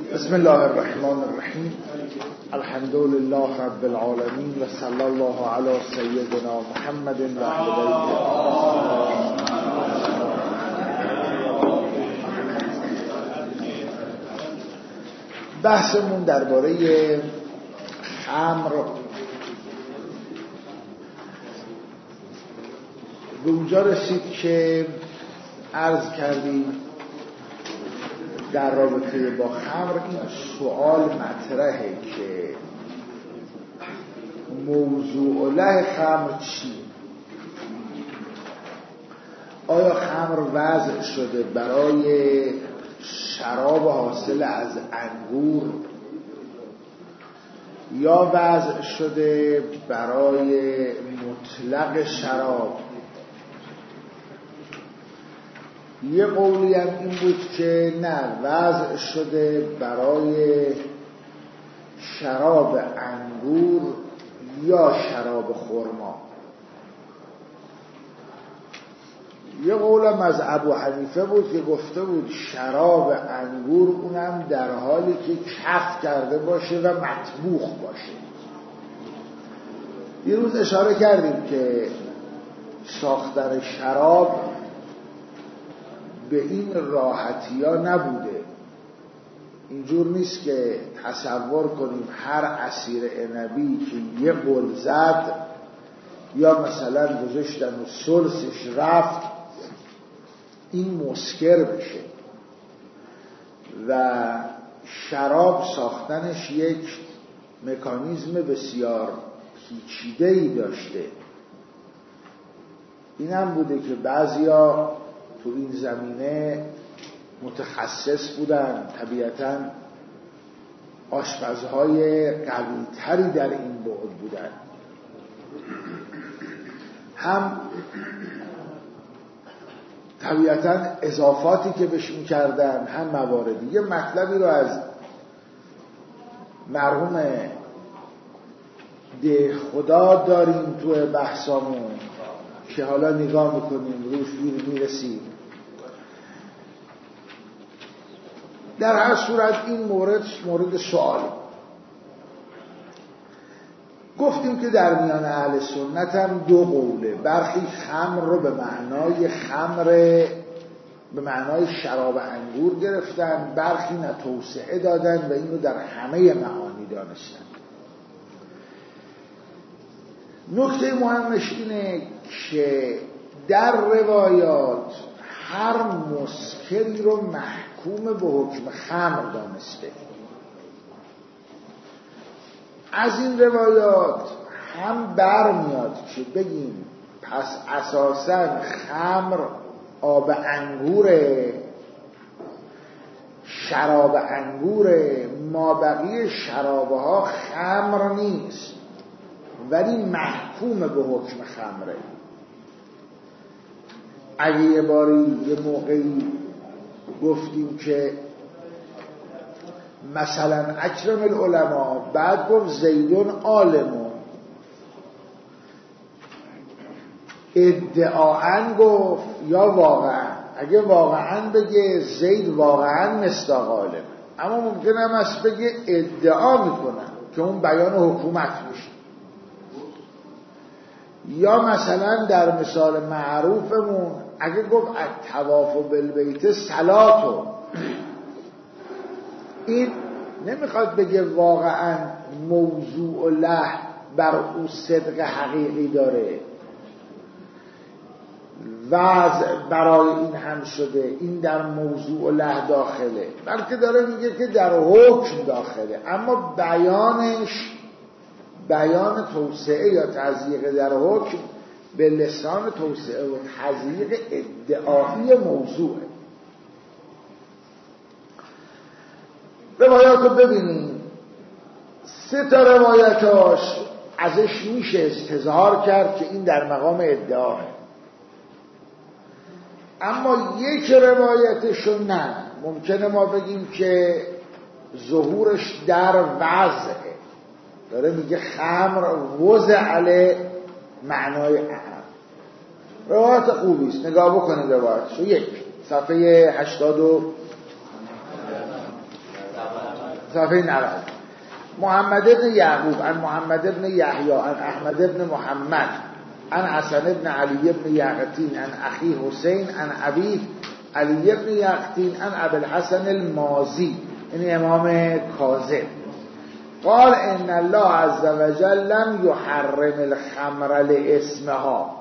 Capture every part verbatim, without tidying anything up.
بسم الله الرحمن الرحیم. الحمد لله رب العالمین و صلی الله علی سیدنا محمد و اهل بیته. بحثمون درباره خمر به اونجا رسید که عرض کردیم در رابطه با خمر این سوال مطرحه که موضوع له خمر چی؟ آیا خمر وضع شده برای شراب حاصل از انگور یا وضع شده برای مطلق شراب؟ یه قولی هم این بود که نه، وضع شده برای شراب انگور یا شراب خرما. یه قولم از ابو حنیفه بود که گفته بود شراب انگور اونم در حالی که کف کرده باشه و مطبوخ باشه. یه روز اشاره کردیم که ساختن شراب به این راحتی ها نبوده. اینجور نیست که تصور کنیم هر عصیر عنبی که یه گل زد یا مثلا گذاشتن و سلسش رفت این مسکر بشه. و شراب ساختنش یک مکانیزم بسیار پیچیده‌ای داشته. این هم بوده که بعضیا تو این زمینه متخصص بودن، طبیعتاً آشپزهای قوی‌تری در این بعد بودن، هم طبیعتاً اضافاتی که بهش می‌کردن، هم مواردی. یه مطلبی رو از مرحوم ده خدا داریم تو بحثامون که حالا نگاه میکنیم روش میرسیم. در هر صورت این مورد مورد سوال. گفتیم که در میان اهل سنت هم دو قوله. برخی خمر رو به معنای خمر به معنای شراب انگور گرفتن، برخی نه توسعه دادن و این رو در همه معانی دانستن. نکته مهمش اینه که در روایات هر مسکری رو محکوم به حکم خمر دانسته. از این روایات هم برمیاد که بگیم پس اساساً خمر آب انگوره، شراب انگوره، مابقی شرابها خمر نیست ولی محکوم به حکم خمره. اگه یه باری یه موقعی گفتیم که مثلا اکرم العلماء بعد گفت زیدون عالمون، ادعاً گفت یا واقعاً؟ اگه واقعاً بگه زید واقعاً مصداق عالم، اما ممکنه هم از بگه ادعا میکنن که اون بیان حکومت میشه. یا مثلا در مثال معروفمون اگه گفت الطواف بالبیت صلاتو، این نمیخواد بگه واقعا موضوع له بر او صدق حقیقی داره، وضع برای این هم شده، این در موضوع له داخله، بلکه داره میگه که در حکم داخله، اما بیانش بیان توسعه یا تضییق در حکم به لسان توسعه و تضییق ادعایی موضوعه. روایات رو ببینیم. سه تا روایتاش ازش میشه استظهار کرد که این در مقام ادعاه، اما یک روایتشو نه. ممکنه ما بگیم که ظهورش در وضعه، داره میگه خمر وضع علی معنای اهم. روایت خوبیست، نگاه بکنید روایتشو. یک صفحه هشتاد و صفحه نود. محمد ابن یعقوب عن محمد ابن یحیی عن احمد ابن محمد عن حسن ابن علی ابن یقطین عن اخی حسین عن ابی علی ابن یقطین عن ابی الحسن المازی، این امام کاظم، قال ان الله عز وجل لم يحرم الخمر لاسمها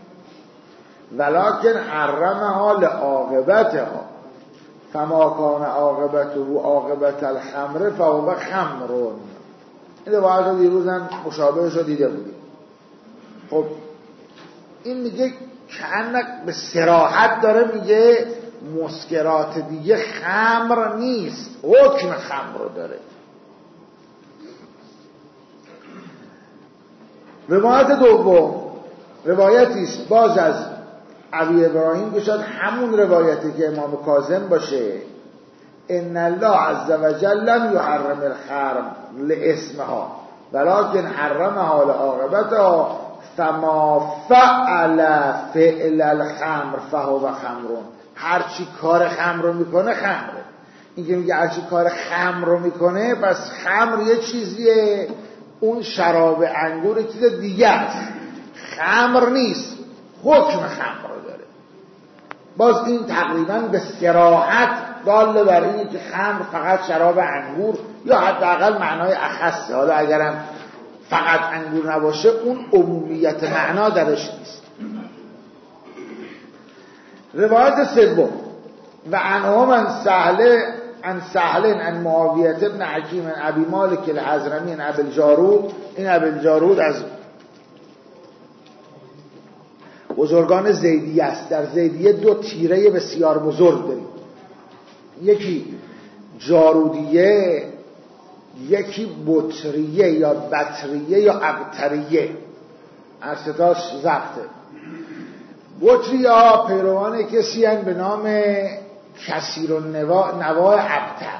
ولكن حرمها لعاقبتها فما كان عاقبته عاقبت الخمر فهو خمر. این روایت رو دیروز هم مشابهش رو دیده بودیم. خب این میگه که به صراحت داره میگه مسکرات دیگه خمر نیست، حکم خمر رو داره. روایت دوم روایتی است باز از ابی ابراهیم که شاید همون روایتی که امام کاظم باشه، ان الله عز وجل لم يحرم الخمر لاسمها ولكن حرمها لعاقبتها فما فعل فعل الخمر فهو خمر. هرچی کار خمر رو میکنه خمره. این که میگه هرچی کار خمر رو میکنه پس خمر یه چیزیه، اون شراب انگور چیز دیگه است، خمر نیست، حکم خمر رو داره. باز این تقریبا به صراحت داله بر اینه که خمر فقط شراب انگور یا حداقل معنای اخصه. حالا اگرم فقط انگور نباشه اون عمومیت معنا درش نیست. روایت سوم و عنه من سهل عن سهل عن معاویه ابن حکیم عن ابی مالک الحضرمی عن ابی الجارود. این ابی الجارود از بزرگان زیدیه است. در زیدیه دو تیره بسیار بزرگ داریم، یکی جارودیه، یکی بطریه یا بطریه یا ابتریه. ارستاش زبطه. بطریه ها پیروان کسی هستند به نام کثیر النواع ابتر.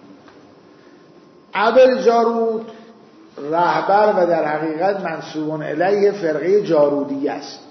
ابی جارود رهبر و در حقیقت منسوب الیه فرقه جارودیه است.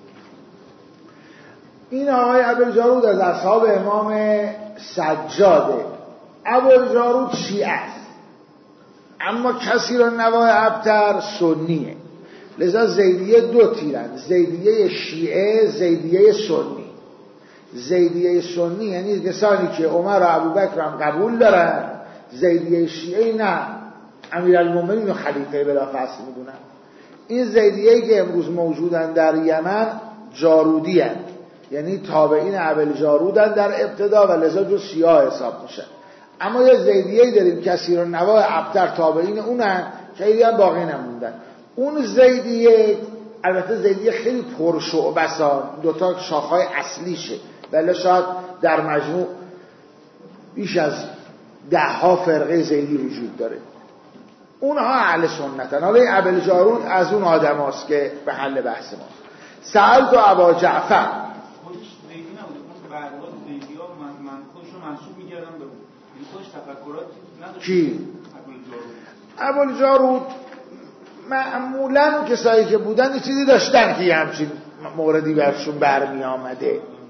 این آقای ابی جارود از اصحاب امام سجاده. ابی جارود شیعه است اما کثیر النواع ابتر سنیه. لذا زیدیه دو تیرند، زیدیه شیعه، زیدیه سنی. زیدیه سنی یعنی کسانی که عمر و ابوبکر هم قبول دارن، زیدیه شیعه نه، امیرالمومنین و خلیفه بلا فصل میدونن. این زیدیه‌ای که امروز موجودن در یمن جارودی هستند، یعنی تابعین ابی جارودن در ابتدا و لذا جز شیعه حساب میشن. اما یه زیدیه‌ای داریم کثیر النواع ابتر تابعین اونن، خیلی هم باقی نموندن. اون زیدیه البته زیدیه خیلی پرشعبسان، دوتا شاخهای اصلیشه، ولی شاید در مجموع بیش از ده ها فرقه زیدی وجود داره. اونها اهل سنتن. حالا این ابی جارود از اون آدم هاست که به حل بحث ما. سألت و ابا جعفر خودش زیدی نبوده، اون به حقیقت زیدی ها من, من خودش رو منصوب میگردم به اون، این خودش تفکرات نداشت. کی؟ ابی جارود معمولا کسایی که بودن یه چیزی داشتن که یه همچین موردی برشون برمی آمده.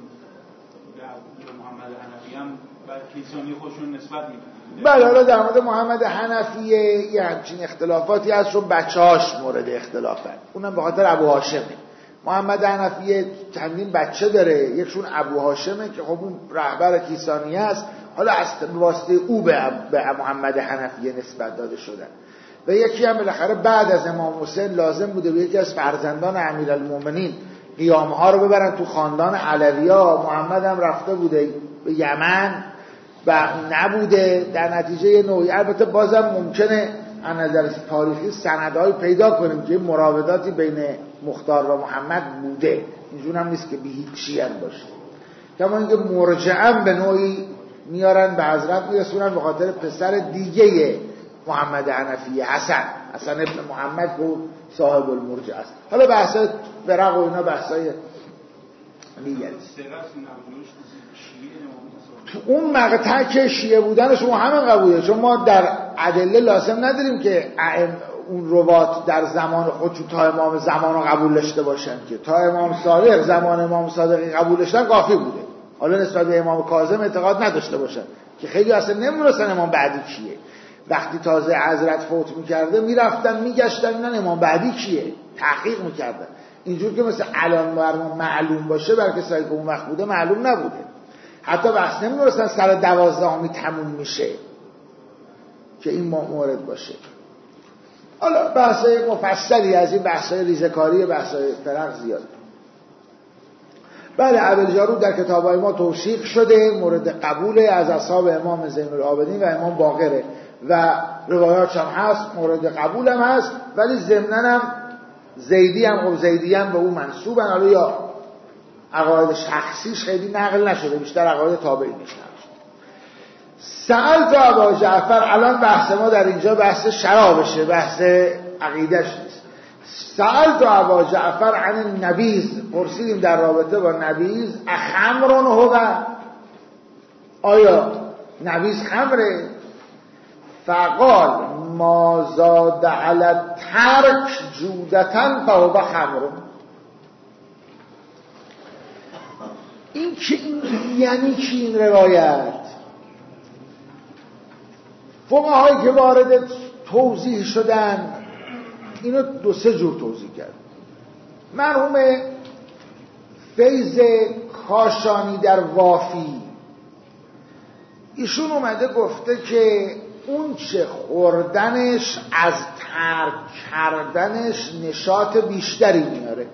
محمد حنفی هم بر کیسانی خودشون نسبت میدن. بله، حالا در مورد محمد حنفیه یه همچین اختلافاتی هست، چون بچه هاش مورد اختلافن، اونم به خاطر ابو هاشمه. محمد حنفیه چندین بچه داره، یکشون ابو هاشمه که خب اون رهبر کیسانی هست، حالا از واسطه او به محمد حنفیه نسبت داده شدن. و یکی هم بالاخره بعد از امام حسین لازم بوده به یکی از فرزندان امیرالمومنین قیامها رو ببرن تو خاندان علوی‌ها. محمد هم رفته بوده به یمن و نبوده، در نتیجه نوعی البته بازم ممکنه از نظر تاریخی سندهای پیدا کنیم که مراوداتی بین مختار و محمد بوده، اینجور هم نیست که به هیچی هم باشه. کما اینکه مرجعاً به نوعی میارن به حضرت میرسونن به خاطر پسر دیگه محمد حنفیه، حسن حسن ابن محمد که صاحب المرجع است. حالا بحثای برق و اینا بحثای دیگه است. تو اون مقطع که شیعه بودن شما همه قبوله، چون ما در ادله لازم نداریم که اون روات در زمان خودشون تا امام زمان رو قبول داشته باشن، که تا امام صادق زمان امام صادقی قبول داشتن کافی بوده. حالا نسبت به امام کاظم اعتقاد نداشته باشن که خیلی اصلا نمی‌دونستن امام بعدی کیه. وقتی تازه حضرت فوت میکرده میرفتن میگشتن اینا امام بعدی کیه، تحقیق میکردن. اینجور که مثل الان برمون معلوم باشه برای کسایی که اون وقت بوده معلوم نبوده. حتی بحث نمیدونستن سر دوازدهمی تموم میشه که این مورد باشه. حالا بحثای مفصلی از این بحثای ریزکاری بحثای فرق زیاده. بله ابوالجارود در کتاب‌های ما توثیق شده، مورد قبول از اصحاب امام زین العابدین و امام باقره و روایاتش هم هست، مورد قبول هم هست، ولی ضمناً هم زیدی هم و زیدی هم به اون منسوبن. حالا یا عقاید شخصیش خیلی نقل نشده، بیشتر عقاید تابعینش نقل شده. سألت ابا جعفر، الان بحث ما در اینجا بحث شرابشه، بحث عقیدش نیست. سألت ابا جعفر عن النبیذ، پرسیدیم در رابطه با نبیذ، اخمرون هو، آیا نبیذ خمره؟ فقال ما زاد علی الترک جودتن فهو خمرون. این که این یعنی چی این روایت؟ فقهایی که وارد توضیح شدن اینو دو سه جور توضیح کرد. مرحوم فیض کاشانی در وافی ایشون اومده گفته که اون چه خوردنش از ترک کردنش نشاط بیشتری میاره.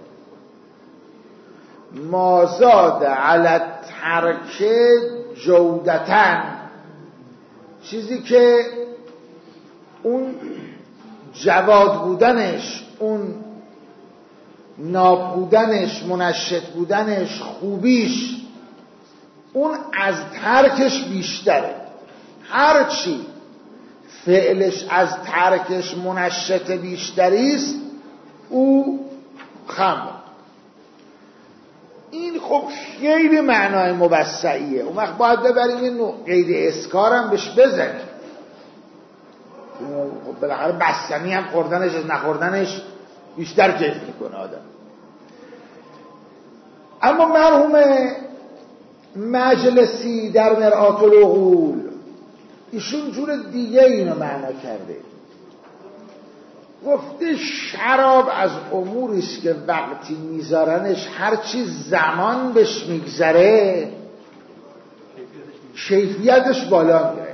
مازاد علی ترک جودتن، چیزی که اون جواد بودنش، اون ناب بودنش، منشط بودنش، خوبیش، اون از ترکش بیشتره. هرچی فعلش از ترکش منشط بیشتریست او خمر. این خب خیلی معنای موسعیه. اون وقت باید ببریم یه نوع قید اسکارم بهش بزنیم. خب بالاخره بستنی هم خوردنش از نخوردنش بیشتر کیف میکنه آدم. اما مرحوم مجلسی در مرآت العقول ایشون جور دیگه اینو معنا کرده. گفته شراب از اموریست که وقتی میذارنش هرچی زمان بهش میگذره کیفیتش بالا میره.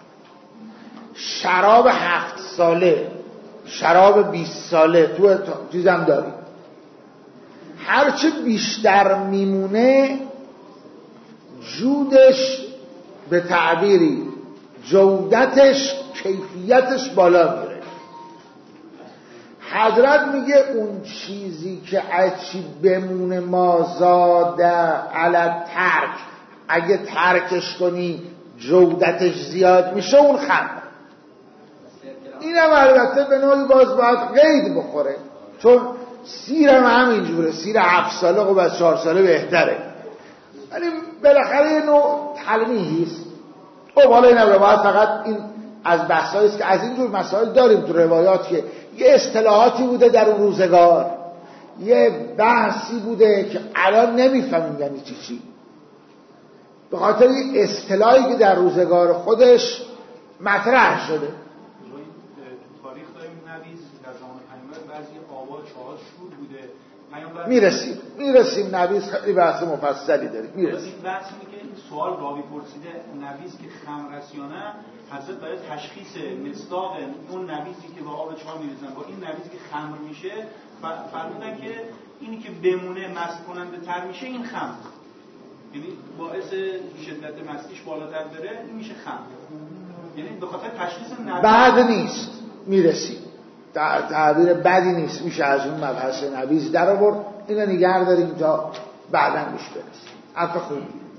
شراب هفت ساله، شراب بیست ساله تو چیزم داریم، هرچی بیشتر میمونه جودش به تعبیری جودتش کیفیتش بالا میره. حضرت میگه اون چیزی که اچی بمونه مازاده علی ترک، اگه ترکش کنی جودتش زیاد میشه اون خمر. اینم البته به نوعی باز باید قید بخوره، چون سیرم همینجوره، سیر هفت ساله و از چهار ساله بهتره، ولی بالاخره یه نوع تلمیحیست. خب حالا این روایت فقط این از بحثایی است که از اینجور مسائل داریم تو روایات که یه اصطلاحاتی بوده در اون روزگار، یه بحثی بوده که الان نمیفهمیم یعنی چی چی، به خاطر یه اصطلاحی که در روزگار خودش مطرح شده. تاریخ داریم نبیذ در زمان پیامبر بعضی آوا چهار شور بوده. میرسیم میرسیم نبیذ خیلی بحث مفصلی داریم. میرسیم این بحث اینه که این سوال راوی پرسیده نبیذ که خمر است یا نه، حضرت برای تشخیص مصداق اون نبیذی که با آب چهار میریزن با این نبیذی که خمر میشه فرمودن که اینی که بمونه مست کننده تر میشه این خمر، یعنی باعث شدت مستیش بالاتر بره این میشه خمر. یعنی به خاطر تشخیص نبیذ بعد نیست. میرسیم تعبیر بدی نیست، میشه از اون مبحث نبیذ در آورد. اینو نگه داریم تا بعداً میشه برسیم. حرف خوبی.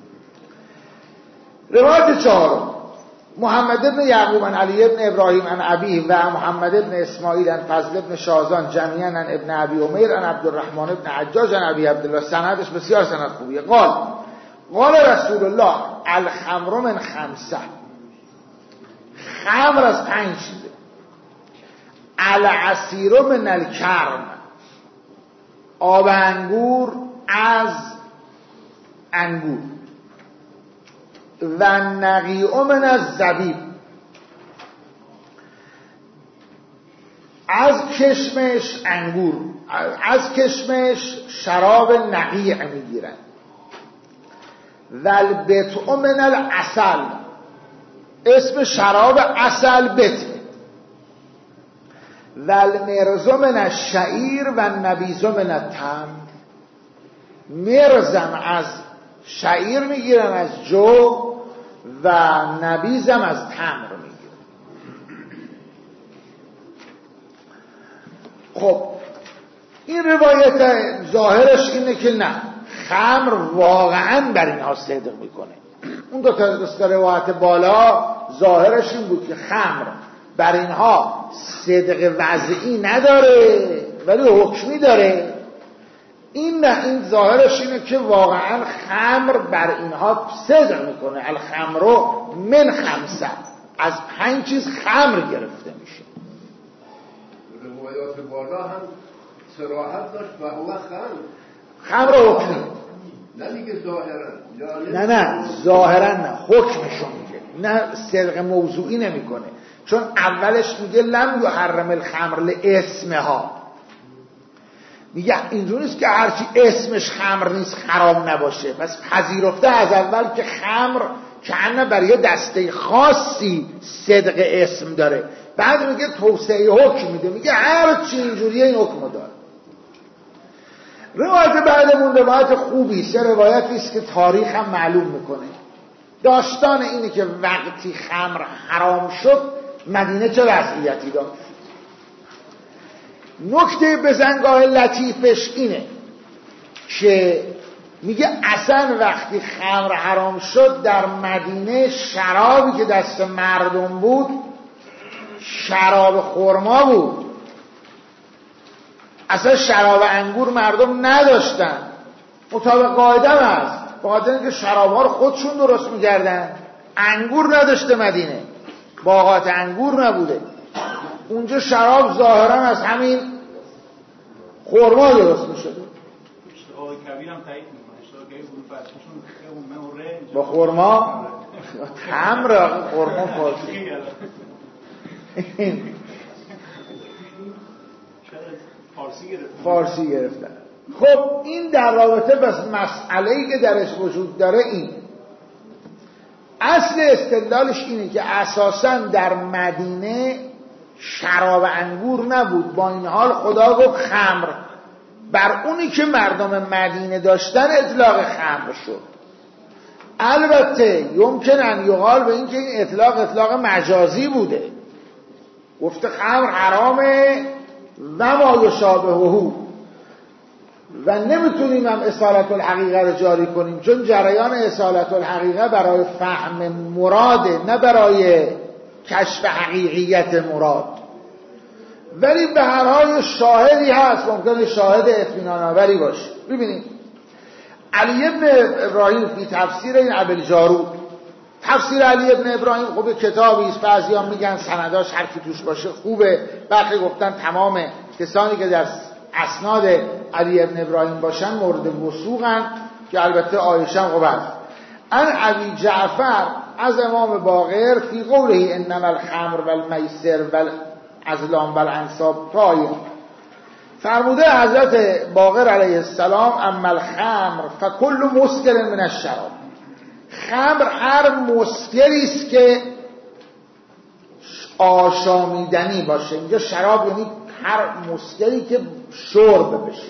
روایت چهارم، محمد بن یعقوب عن علی بن ابراهیم عن ابیه و محمد بن اسماعیل عن فضل بن شازان جمیعا عن ابن ابی عمیر عن عبدالرحمن بن عجاج عن ابی عبدالله. سندش بسیار سند خوبیه. قال قال رسول الله الخمر من خمسه، خمر از پنج چیزه. العصیر من الکرم، آب انگور از انگور. و نقیع من از زبیب، از کشمش انگور، از کشمش شراب نقیع میگیرن. والبتع من العسل، اسم شراب عسل بتع. والمرز من الشعیر و النبیذ من التمر، مرزم از شعیر میگیرن، از جو، و نبیذم از تمر میگیرن. خب این روایت ظاهرش اینه که نه، خمر واقعا بر اینها صدق میکنه. اون دو تا روایت بالا ظاهرش این بود که خمر بر اینها صدق وضعی نداره ولی حکمی داره. این نه، این ظاهرش اینه که واقعا خمر بر اینها صدق میکنه. الخمر من خمسه، از پنج چیز خمر گرفته میشه. روایات بالا هم صراحت داشت و هو خمر، خمر حکمی، نه دیگه ظاهرا، نه نه ظاهرا نه، حکمشو میگه، نه صدق موضوعی نمیکنه. چون اولش میگه لم یحرم الخمر لاسمها، میگه اینجوری نیست که هرچی اسمش خمر نیست حرام نباشه. پس پذیرفته از اول که خمر کنه برای یه دسته خاصی صدق اسم داره. بعد میگه توسعه حکم میده، میگه هرچی اینجوریه این حکم داره. روایت بعدمون روایت خوبی، سه روایتی است که تاریخ هم معلوم میکنه. داستان اینه که وقتی خمر حرام شد مدینه چه وضعیتی داشت. نکته بزنگاه لطیفش اینه که میگه اصلا وقتی خمر حرام شد در مدینه شرابی که دست مردم بود شراب خرما بود. اصلا شراب انگور مردم نداشتن، مطابق قاعده هست، بخاطر اینکه شراب ها رو خودشون درست میکردن. انگور نداشته مدینه، باغات انگور نبوده. اونجا شراب ظاهرا از همین خرما درست میشده. اشتغال کبیر هم تایید میکنه، اشتغال کبیر بود فرسشون خیمه با خرما تمر خرما فارسی فارسی گرفتن. فارسی گرفتن. خب این در رابطه بس مسئله‌ای که درش وجود داره این اصل استدلالش اینه که اساساً در مدینه شراب انگور نبود، با این حال خدا گفت خمر. بر اونی که مردم مدینه داشتن اطلاق خمر شد. البته یمکن ان یقال به این که این اطلاق اطلاق مجازی بوده، گفته خمر حرامه و ما یشابهه و نمیتونیم هم اصالت الحقیقه رو جاری کنیم، چون جریان اصالت الحقیقه برای فهم مراده نه برای کشف حقیقیت مراد. ولی به هر حال شاهدی هست، ممکنه شاهد اطمینان آوری باشه. ببینید علی ابن ابراهیم فی تفسیر این ابوالجارود، تفسیر علی ابن ابراهیم خوبه، کتابی است، بعضیا میگن سنداش هر کی توش باشه خوبه، برخی گفتن تمام کسانی که در اسناد علی ابن ابراهیم باشن مورد وثوقن، که البته آیشه هم خوبه است. ان ابی جعفر از امام باقر فی قوله انما الخمر والمیسر والازلام والانصاب طایر، فرموده حضرت باقر علیه السلام اما الخمر فکل مسکر من الشراب، خمر هر مسکری است که آشامیدنی باشه. اینجا شراب یعنی هر مسکری که شرب بشه.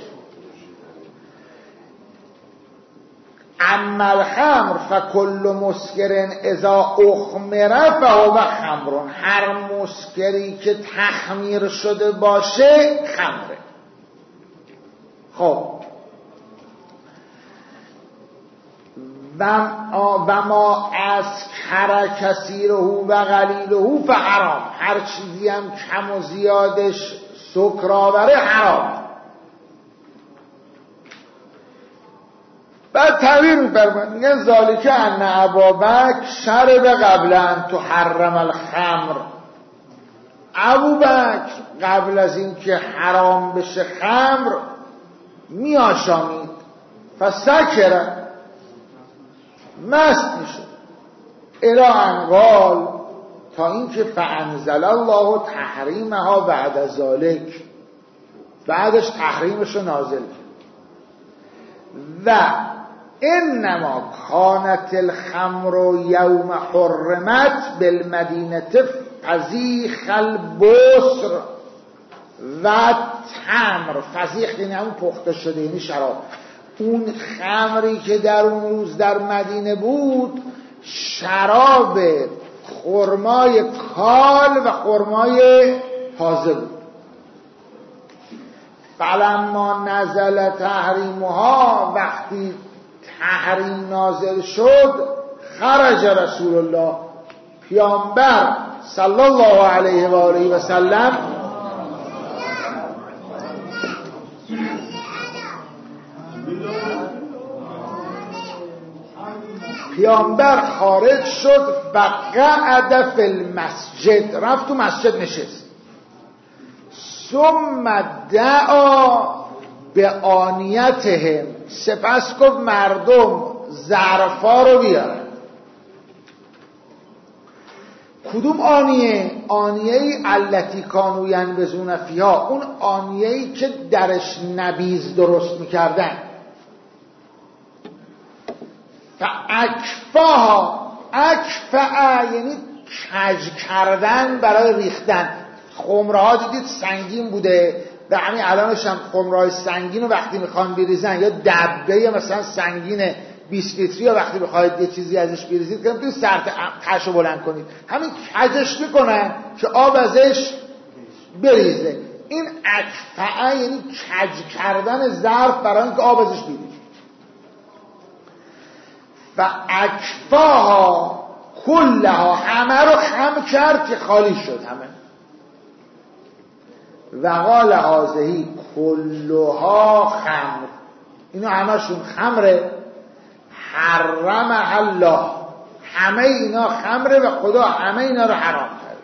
اما الخمر فکل مسکر اذا اخمر فهو خمر، هر مسکری که تخمیر شده باشه خمره. خب و ما از کر کثیره و قلیله فحرام، هر چیزی هم کم و زیادش سکرآوره حرام. بعد تعبیر می‌فرمایند میگن ذالک ان ابابکر شرب قبل ان تحرم الخمر، ابوبکر قبل از اینکه حرام بشه خمر میآشامید، فسکر مست میشد، الی ان قال تا اینکه فانزل الله تحریمها بعد ذلک، بعدش تحریمش رو نازل کرد. و انما کانت الخمر یوم حرمت بالمدینه فزیخ البصر و تمر. فزیخ یعنی همون پخته شده، یعنی شراب. اون خمری که در اون روز در مدینه بود شراب خرمای کال و خرمای تازه بود. فلما نزل تحریمها، وقتی تحریم نازل شد، خرج رسول الله، پیامبر صلی الله علیه و آله و سلم پیامبر خارج شد و قعد فی المسجد، رفت تو مسجد نشست. ثم دعا به آنیتهم، سپس گفت مردم ظرفا رو بیارن. کدوم آنیه؟ آنیه‌ای التی کانوا ینبذون فیها، اون آنیه‌ای که درش نبیذ درست میکردن. فاکفاها، اکفا یعنی کج کردن برای ریختن. خمره ها دیدید سنگین بوده و همین الانش هم خمره های سنگین رو وقتی میخوان بریزن، یا دبه مثلا سنگین بیست لیتری یا وقتی بخواید یه چیزی ازش بریزید که نمیتونید سر تشو بلند کنید، همین کجش میکنن که آب ازش بریزه. این اکفا یعنی کج کردن ظرف برای اینکه آب ازش بریزه. و اکفاها کلها، همه رو خم کرد که خالی شد همه. و قال هذه کلها خمر، اینا همشون خمره. حرم الله، همه اینا خمره و خدا همه اینا رو حرام کرد.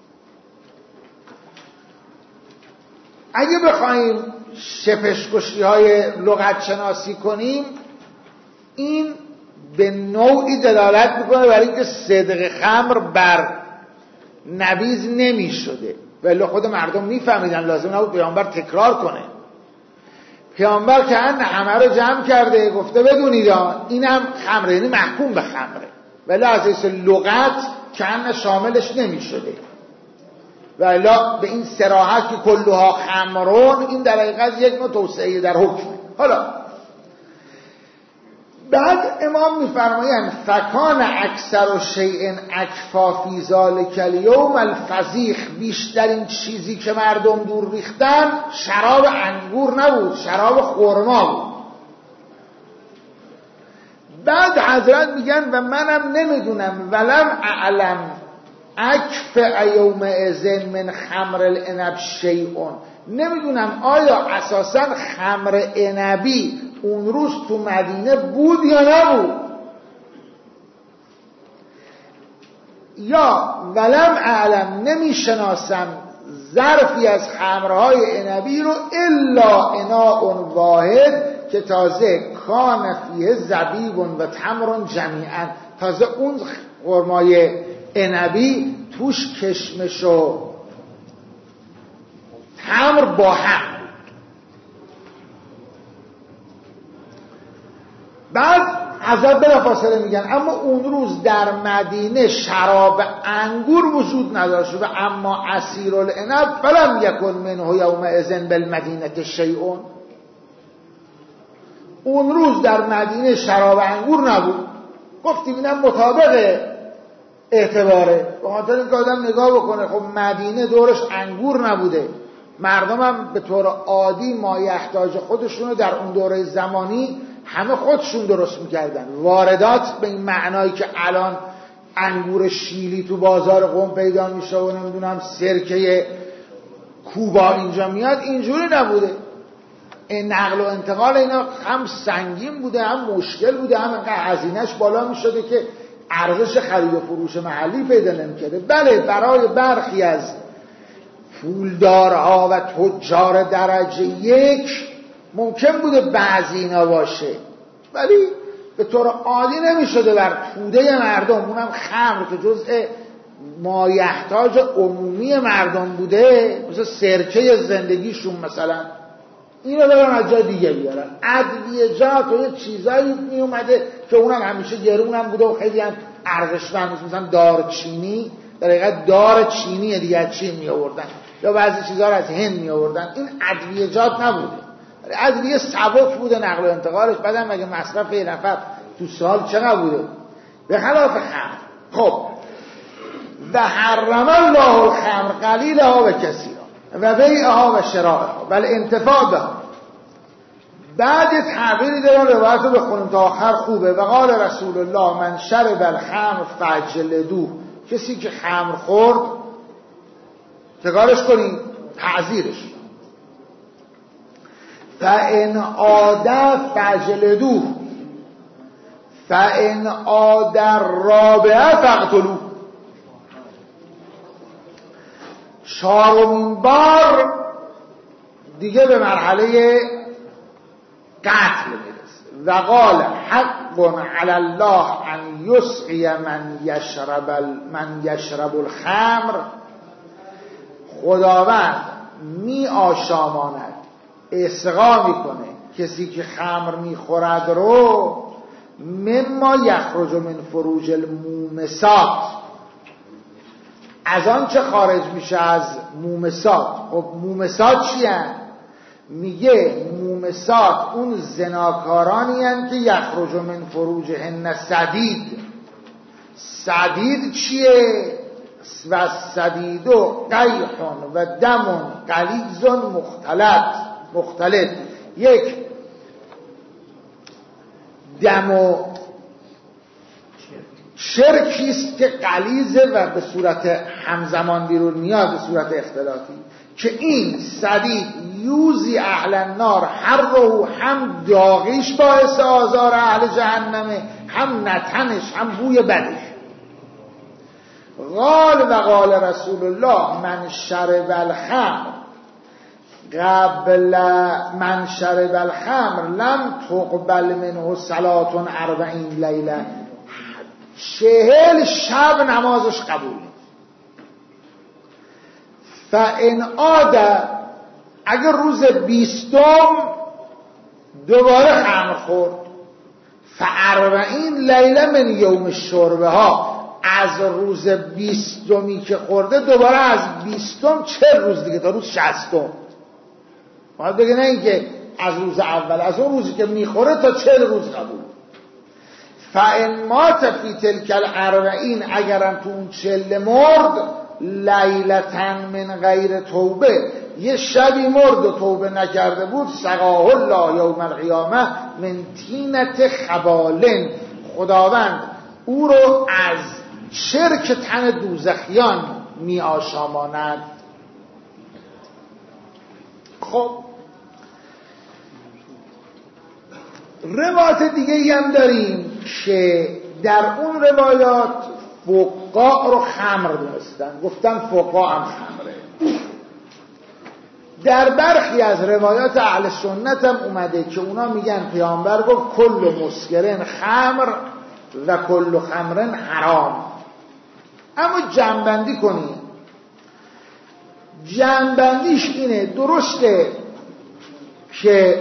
اگه بخوایم شپشکشی های لغت شناسی کنیم، این به نوعی دلالت میکنه برای اینکه صدق خمر بر نبیذ نمی شده، ولی خود مردم میفهمیدن، لازم نبود پیامبر تکرار کنه. پیامبر که همه رو جمع کرده گفته بدونید اینم خمره، یعنی محکوم به خمره، ولی از حیث لغت که شاملش نمی شده. ولی به این صراحت که کلها خمرون، این در حقیقت یک نوع توسعه در حکم. حالا بعد امام میفرمایند فکان اکثر شیء اکفا فی ذلک الیوم الفضیخ، بیشترین چیزی که مردم دور ریختن شراب انگور نبود، شراب خرما بود. بعد حضرت میگن و منم نمیدونم ولم اعلم اکف ایوم ازن من خمر العنب شیئون، نمیدونم آیا اساسا خمر عنبی اون روز تو مدینه بود یا نبود، یا ولم اعلم نمیشناسم ظرفی از خمرهای عنبی رو الا اناء واحد که تازه کان فیه زبیب و تمر جمیعا، تازه اون خرمای عنبی توش کشمش و تمر با هم. بعد حضرت بلافاصله میگن اما اون روز در مدینه شراب انگور وجود نداشت و اما عصیر العنب فلم یکن منه یومئذ بالمدینه شیئون، اون روز در مدینه شراب انگور نبود. گفتیم اینم مطابق اعتباره، به خاطر اینکه آدم نگاه بکنه خب مدینه دورش انگور نبوده، مردم هم به طور عادی مایحتاج خودشونو در اون دوره زمانی همه خودشون درست میکردن. واردات به این معنایی که الان انگور شیلی تو بازار قم پیدا میشه و نمیدونم سرکه کوبا اینجا میاد، اینجوری نبوده. این نقل و انتقال اینا هم سنگین بوده، هم مشکل بوده، هم انقدر هزینه‌اش بالا میشده که ارزش خرید و فروش محلی پیدا نمیکرده. بله برای برخی از پولدارها و تجار درجه یک ممکن بوده بعضی اینا باشه، ولی به طور عادی نمی شده بر توده مردم، اونم خمر که جزء مایحتاج عمومی مردم بوده، مثل سرکه زندگیشون مثلا، اینو دارن از جای دیگه بیارن. ادویجات و یه چیزایی می اومده که اونم همیشه گرون هم بوده و خیلی هم ارزشمند، مثلا دارچینی، در حقیقت دار چینی دیگه از چین می آوردن، یا بعضی چیزها رو از هند می آوردن. این ادویجات نبوده، ادویه سبک بوده نقل و انتقالش. بعدم مگه مصرف یه نفر تو سال چقدر بوده؟ به خلاف خمر. خب و حرم الله الخمر قلیلها و کثیرها و بیعها و شرائها بل انتفاع بها. بعد تعبیری دارن، روایت رو بخونیم تا آخر خوبه. و قال رسول الله من شرب الخمر فجلدوه، کسی که خمر خورد چکارش کنیم؟ تعزیرش. فان عاد فجلدوه فان عاد الرابعه فاقتلوه. چهارمین بار دیگه به مرحله قتل میرسه. و قال حق علی الله ان یسقی من یشرب من یشرب الخمر. خداوند می آشاماند، اسقا میکنه کسی که خمر میخورد رو، مما یخرج من فروج المومسات، از آن چه خارج میشه از مومسات. خب مومسات چی هن؟ میگه مومسات اون زناکارانی هن که یخرج من فروجهن سدید. سدید چیه؟ و سدید و قیحون و دمون قلیزون مختلط مختلط یک دم و شرکیست که غلیظه و به صورت همزمان بیرون میاد، به صورت اختلاطی، که این سدید یوزی اهل النار، هر رو هم داغیش باعث آزار اهل جهنمه، هم نتنش، هم بوی بدش. قال و قال رسول الله من شرب الخمر قبل من شرب الخمر لم تقبل منه صلاه اربعین لیله. چهل شب نمازش قبول. فان عاد، اگر روز بیستم دوباره خمر خورد، فاربعین لیله من یوم شربه ها، از روز بیستمی که خورده دوباره از بیستم چهل روز دیگه تا روز شصتم. باید بگه نه اینکه از روز اول، از اون روزی که میخوره تا چهل روز قبول. فان مات فی تلک الاربعین، اگرم تو اون چهل مرد، لیلتن من غیر توبه، یه شبی مرد و توبه نکرده بود، سقاه الله یوم القیامه من طینة خبالن، خداوند او رو از شرک تن دوزخیان می آشاماند. خب روایت دیگه ای هم داریم که در اون روایات فقاع رو خمر دونستن، گفتن فقاع هم خمره. در برخی از روایات اهل سنت هم اومده که اونا میگن پیامبر گفت کل مسکرن خمر و کل خمرن حرام. اما جمع‌بندی کنیم، جمع‌بندیش اینه، درسته که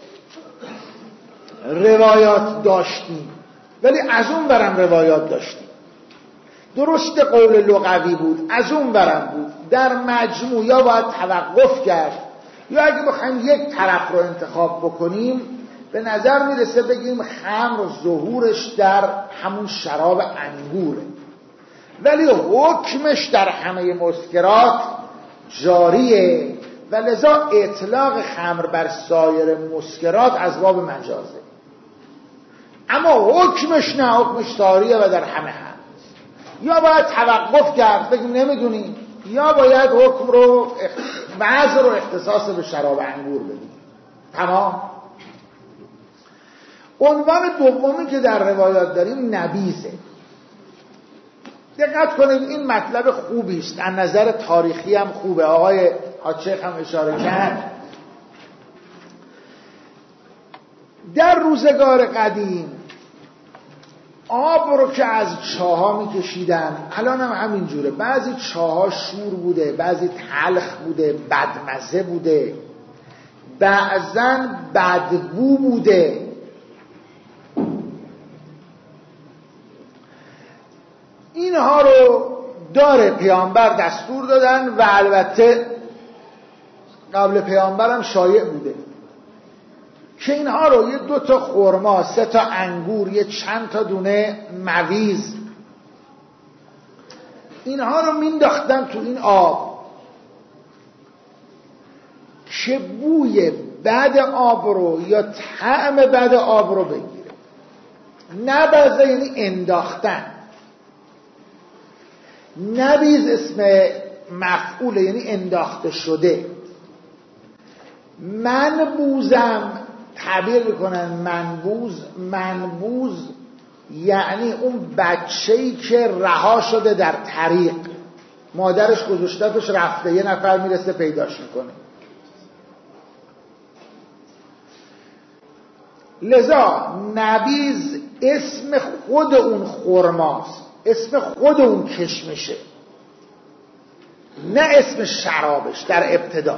روایات داشتیم ولی از اون برم روایات داشتیم، درست قول لغوی بود، از اون برم بود. در مجموع یا باید توقف کرد یا اگه بخوایم یک طرف رو انتخاب بکنیم، به نظر میرسه بگیم خمر ظهورش در همون شراب انگوره، ولی حکمش در همه مسکرات جاریه و لذا اطلاق خمر بر سایر مسکرات از باب مجازه. اما حکمش نه، حکمش جاریه و در همه هم. یا باید توقف کرد بگیم نمیدونیم، یا باید حکم رو وضع رو اختصاص به شراب انگور بدیم. تمام. عنوان دومی که در روایات داریم نبیذه. دقت کنید این مطلب خوبی است، از نظر تاریخی هم خوبه. آقای حاج شیخ هم اشاره کرد. در روزگار قدیم آب رو که از چاها میکشیدن، الان هم همین جوره، بعضی چاها شور بوده، بعضی تلخ بوده، بدمزه بوده، بعضا بدبو بوده. اینها رو داره پیامبر دستور دادن و البته قبل پیامبرم شایع بوده که اینها رو یه دو تا خرما، سه تا انگور، یه چند تا دونه مویز، اینها رو مینداختن تو این آب که بوی بد آب رو یا طعم بد آب رو بگیره. نبذه یعنی انداختن. نبیز اسم مفعوله یعنی انداخته شده. منبوزم تعبیر میکنن منبوز. منبوز یعنی اون بچه‌ای که رها شده در طریق، مادرش گذاشتهش رفته، یه نفر میرسه پیداش میکنه. لذا نبیز اسم خود اون خرماست، اسم خود اون کشمشه، نه اسم شرابش در ابتدا.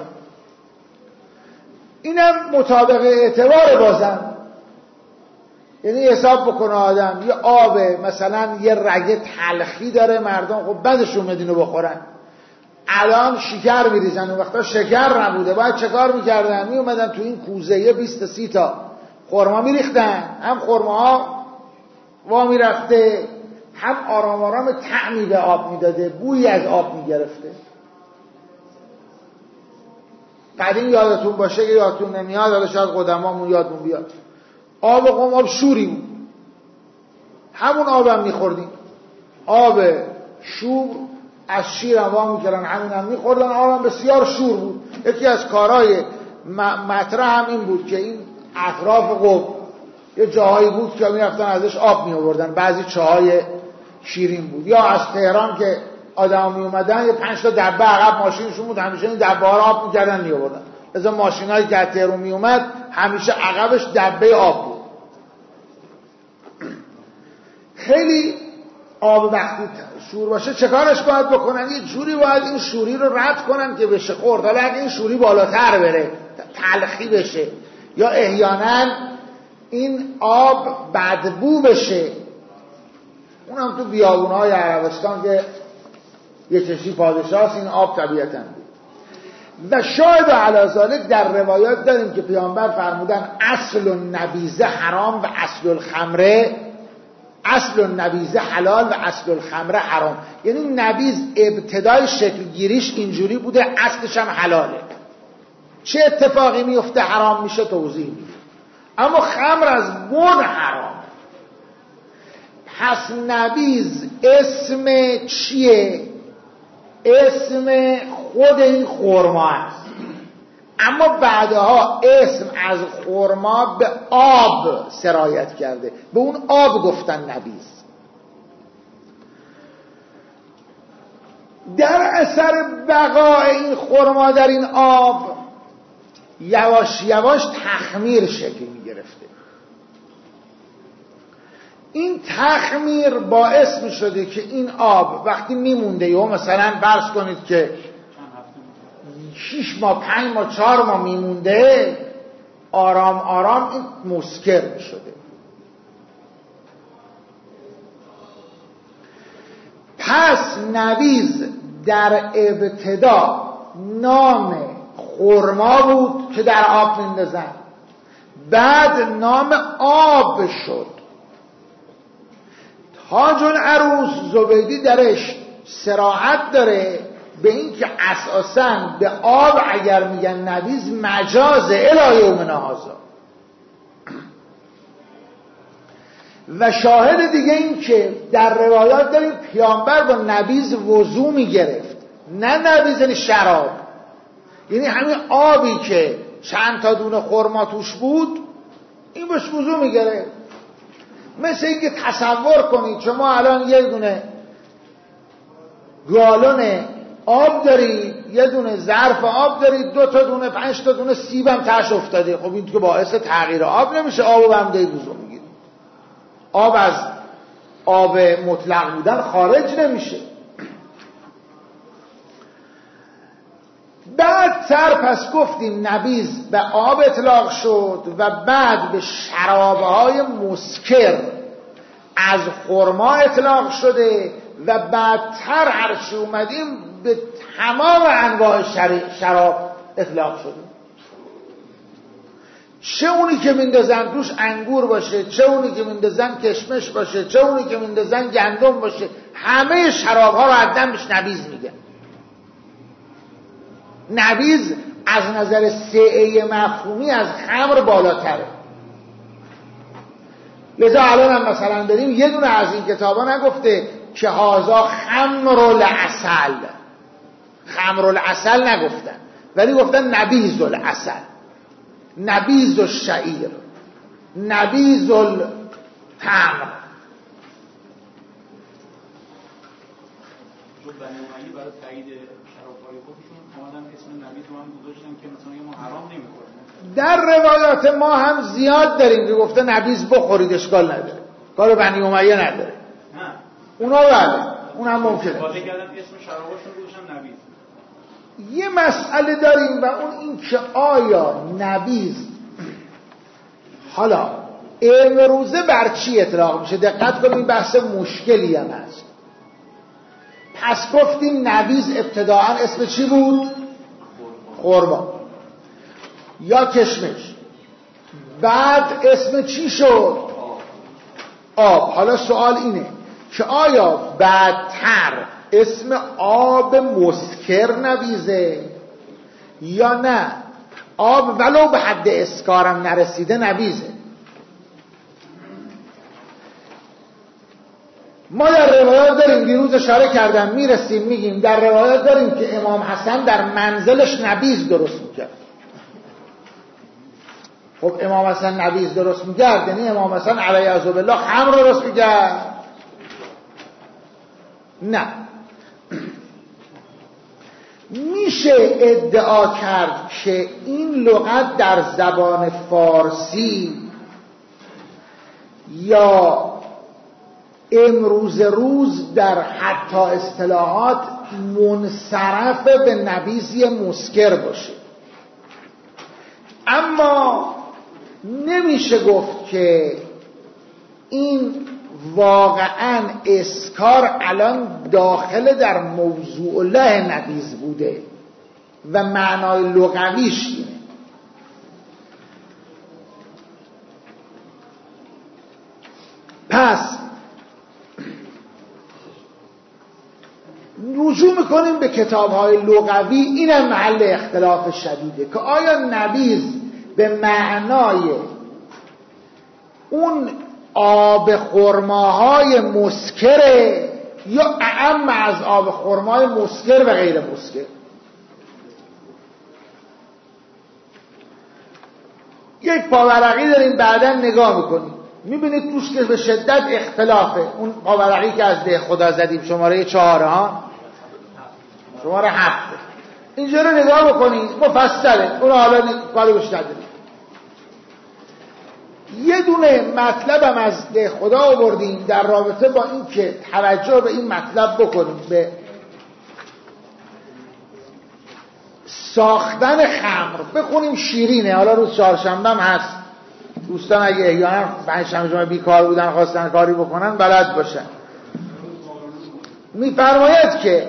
اینم مطابق اعتبار بازم، یعنی حساب بکنه آدم یه آب مثلا یه رگه تلخی داره، مردم خب بدشون میاد اینو بخورن. الان شکر میریزن، اون وقتا شکر نبوده، باید چه کار میکردن؟ میومدن تو این کوزه یه بیست تا سی تا خرما میریختن، هم خرماها وا میرفته، هم آرام آرام طعمی به آب میداده، بویی از آب میگرفته. قدیم یادتون باشه که یادتون نمیاد، حالا شاید قدمامون یادمون بیاد، آب قم آب شوری بود، همون آب هم میخوردیم. آب شور از شیر هم وا میکردن، همین هم میخوردن. آب هم بسیار شور بود. یکی از کارهای مطرح هم این بود که این اطراف قم یه جاهایی بود که میرفتن ازش آب میآوردن، بعضی چاهای شیرین بود. یا از تهران که آدم می اومدن، یه پنج تا دبه عقب ماشینشون بود، همیشه این دبه ها رو آب میکردن میآوردن. لذا ماشینایی که از تهران می اومد همیشه عقبش دبه آب بود. خیلی آب وقتی شور باشه چه کارش باید بکنن؟ یه جوری باید این شوری رو رد کنن که بشه خورد. حالا اگه این شوری بالاتر بره، تلخی بشه، یا احیانا این آب بدبو بشه، اونم تو بیابونهای عربستان که یه کشی پادشاه این آب طبیعتاً بود. و شاید و علی ذالک در روایات داریم که پیامبر فرمودن اصل النبیذ حرام و اصل الخمره، اصل النبیذ حلال و اصل الخمره حرام. یعنی نبیذ ابتدای شکل گیریش اینجوری بوده، اصلش هم حلاله. چه اتفاقی میفته حرام میشه توضیح میده، اما خمر از بن حرام. پس نبیذ اسم چیه؟ اسم خود این خرما است، اما بعدها اسم از خرما به آب سرایت کرده، به اون آب گفتن نبیذ. در اثر بقای این خرما در این آب یواش یواش تخمیر شکل می گرفته. این تخمیر باعث می شده که این آب وقتی میمونده، یا مثلا فرض کنید که شش ماه پنج ماه چهار ماه میمونده، آرام آرام این مسکر می شده. پس نبیذ در ابتدا نام خرما بود که در آب میندازن، بعد نام آب شد. تاج العروس زبیدی درش صراحت داره به این که اساساً به آب اگر میگن نبیذ مجازه الی یومنا هذا. و شاهد دیگه این که در روایات داریم پیامبر با نبیذ وضو میگرفت، نه نبیذ یعنی شراب، یعنی همین آبی که چند تا دونه خرما توش بود این بهش وضو میگرفت. مثل اینکه تصور کنید شما الان یه دونه گالون آب دارید، یه دونه ظرف آب دارید، دو تا دونه پنج تا دونه سیب هم تاش افتاده. خب این که باعث تغییر آب نمیشه، آب هم دیگه وضو میگیرید. آب از آب مطلق بودن خارج نمیشه. بعدتر پس گفتیم نبیذ به آب اطلاق شد و بعد به شرابهای مسکر از خرما اطلاق شده و بعدتر هرچی اومدیم به تمام انواع شراب اطلاق شده، چه اونی که میندازن توش انگور باشه، چه اونی که میندازن کشمش باشه، چه اونی که میندازن گندم باشه، همه شراب ها رو عدن بهش نبیذ میگن. نبیذ از نظر سعه مفهومی از خمر بالاتره. لذا الان هم مثلا داریم یه دونه از این کتابا نگفته که هازا خمر العسل، خمر العسل نگفتن، ولی گفتن نبیذ العسل، نبیذ الشعیر، نبیذ التمر. چون بنی امیه برای تایید شراب‌های خودشون اومدن اسم نبیذ رو هم گذاشتن که مثلا ما حرام نمی‌خوریم. در روایات ما هم زیاد داریم که گفته نبیذ بخورید اشکال نداره، کار بنی امیه نداره. نه اونا بله، اون هم ممکنه. استفاده کردن اسم شراباشون گذاشتن نبیذ. یه مسئله داریم و اون این که آیا نبیذ حالا امروزه بر چی اطلاق میشه؟ دقت کنیم، بحث مشکلی هم هست. پس گفتیم نبیذ ابتداعا اسم چی بود؟ خرما یا کشمش. بعد اسم چی شد؟ آب. حالا سوال اینه که آیا بعدتر اسم آب مسکر نبیذه یا نه آب ولو به حد اسکارم نرسیده نبیذه؟ ما در روایات داریم، دیروز اشاره کردم، میرسیم میگیم در روایات داریم که امام حسن در منزلش نبیذ درست میکرد. خب امام حسن نبیذ درست میکرد یعنی امام حسن علیه السلام خمر درست میکرد؟ نه. میشه ادعا کرد که این لغت در زبان فارسی یا امروز روز در حتی اصطلاحات منصرف به نبیذ مسکر باشه، اما نمیشه گفت که این واقعا اسکار الان داخل در موضوع الله نبیذ بوده و معنای لغویش اینه. پس رجوع میکنیم به کتاب‌های لغوی، اینم محل اختلاف شدیده که آیا نبیذ به معنای اون آب خرماهای مسکره یا اعم از آب خرمای مسکر و غیر مسکر. یک پاورقی داریم بعدا نگاه میکنیم میبینید توش که به شدت اختلافه. اون پاورقی که از ده خدا زدیم شماره چهاره ها، شماره هفته، اینجا رو نگاه بکنید مفصله، اون حالا کاری بهش نداریم. یه دونه مطلبم از ده خدا آوردیم در رابطه با این که توجه به این مطلب بکنیم، به ساختن خمر. بخونیم شیرینه، حالا روز چهارشنبه هم هست، دوستان اگه احیانا پنجشنبه بیکار بودن خواستن کاری بکنن بلد باشن. میفرماید که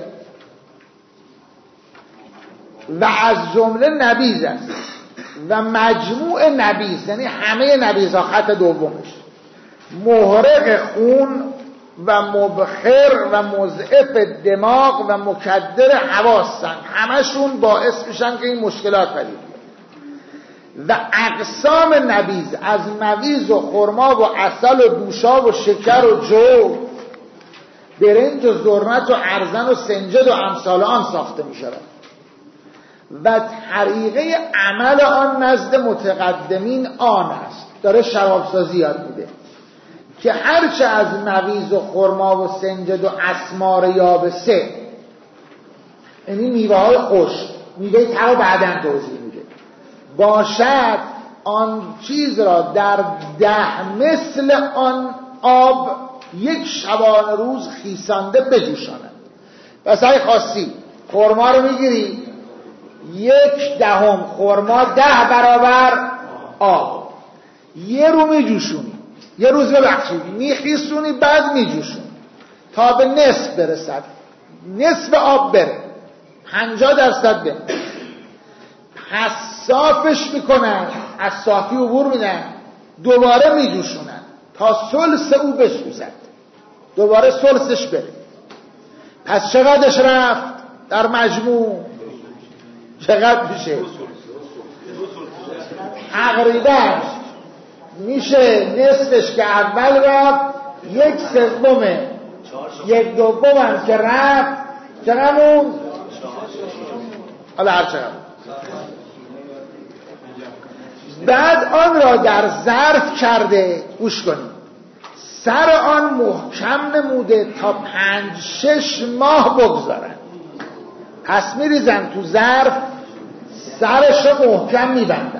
و از جمله نبیذ است و مجموع نبیذ، یعنی همه نبیذ ها خط دومش، محرق خون و مبخر و مضعف دماغ و مکدر حواسن، همشون باعث میشن که این مشکلات پدید. و اقسام نبیذ از مویز و خرما و عسل و دوشاب و شکر و جو، برنج و زرنت و ارزن و سنجد و امثال آن ساخته می شود و طریقه عمل آن نزد متقدمین آن است. داره شرابسازی یاد میده که هرچه از مویز و خرما و سنجد و اسمار یابسه، یعنی میوه های خشک، میوه تر بعدن توضیح میده، باشد آن چیز را در ده مثل آن آب یک شبانه روز خیسانده بجوشانند. پس اگه خواستی خرما رو میگیری، یک دهم خرما ده برابر آب، یه رو میجوشونی، یه روز ببخشید میخیسونی، بعد میجوشونی تا به نصف برسد، نصف آب بره، پنجاه درصد بره، پس صافش میکنن، از صافی عبور میدن، دوباره میجوشونن تا ثلث او بسوزد، دوباره ثلثش بره. پس چقدرش رفت در مجموع؟ چقدر میشه؟ تقریبا میشه نصفش که اول رفت، یک سومه، یک دوم هم که رفت، چقدر اون؟ حالا هر چقدر. بعد آن را در ظرف کرده، گوش کنید، سر آن محکم نموده تا پنج شش ماه بگذارن. پس میریزن تو ظرف، سرش رو محکم میبندن.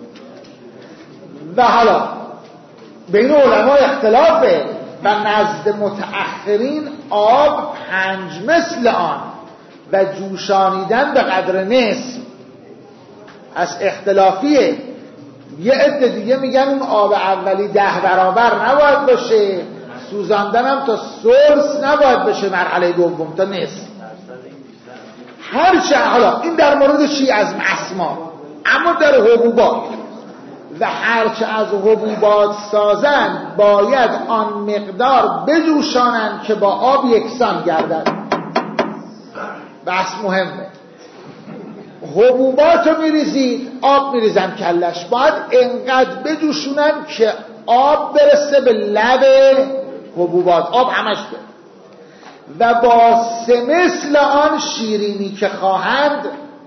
و حالا بین علما اختلافه و نزد متأخرین آب پنج مثل آن و جوشانیدن به قدر نصف. از اختلافیه. یه عده دیگه میگن اون آب اولی ده برابر نباید باشه، سوزاندن هم تا ثلث نباید باشه، مرحله دوم تا نصف. هرچه حالا این در مورد چی؟ از اسما. اما در حبوبات و هرچه از حبوبات سازند باید آن مقدار بجوشانند که با آب یکسان گردد. بحث مهمه. حبوبات رو میریزید، آب میریزن کلش، باید انقدر بجوشونن که آب برسه به لب حبوبات، آب همش بره. و با سه مثل آن شیرینی که خواهند،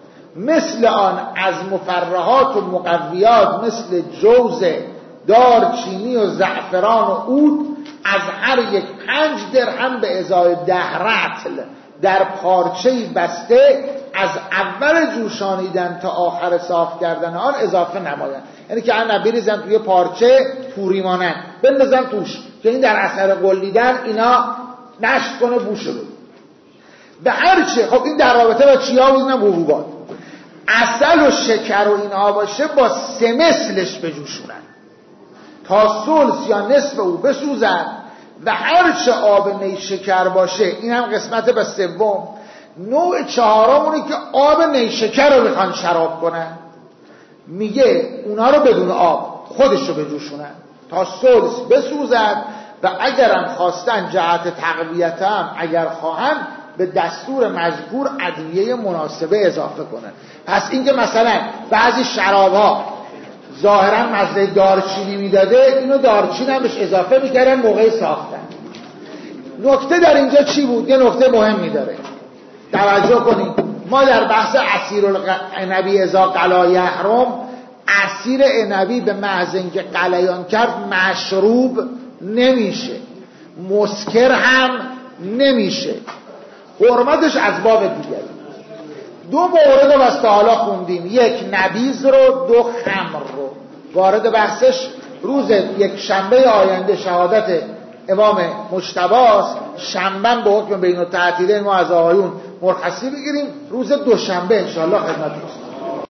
مثل آن از مفرحات و مقویات مثل جوز، دارچینی و زعفران و عود، از هر یک پنج درهم به ازای ده رطل در پارچه‌ای بسته از اول جوشانیدن تا آخر صاف کردن آن اضافه نمایند. یعنی که انا بریزن توی پارچه پوری مانند، بندازن توش که این در اثر قلیدن اینا نشت کنه، بوشه بود. به هر چه، خب این در رابطه با چیا بود؟ نه حبوبات. عسل و شکر و اینها باشه با سه مثلش بجوشونن تا ثلث یا نصف او بسوزن. و هر چه آب نیشکر باشه، این هم قسمت به سوم. نوع چهارم اونه که آب نیشکر رو میخوان شراب کنن، میگه اونا رو بدون آب خودش رو بجوشونن تا ثلث بسوزن. و اگرم خواستن جهت تقویت هم اگر خواهن به دستور مذکور ادویه مناسبه اضافه کنن. پس اینکه مثلا بعضی شراب ها ظاهرا مزه دارچینی میداده، اینو دارچین هم بهش اضافه میکردن موقع ساختن. نکته در اینجا چی بود؟ یه نکته مهمی داره، توجه کنید. ما در بحث عصیر العنبی اذا قلا یحرم، عصیر عنبی به محض اینکه غلیان کرد مشروب نمیشه، مسکر هم نمیشه، حرمتش از باب دیگری. دو مورد رو از تا حالا خوندیم، یک نبیذ رو، دو خمر رو. وارد بحثش روز یک شنبه آینده شهادت امام مجتبی است. شنبه به حکم بین التعطیلین ما از آقایون مرخصی بگیریم، روز دوشنبه انشاءالله خدمتتون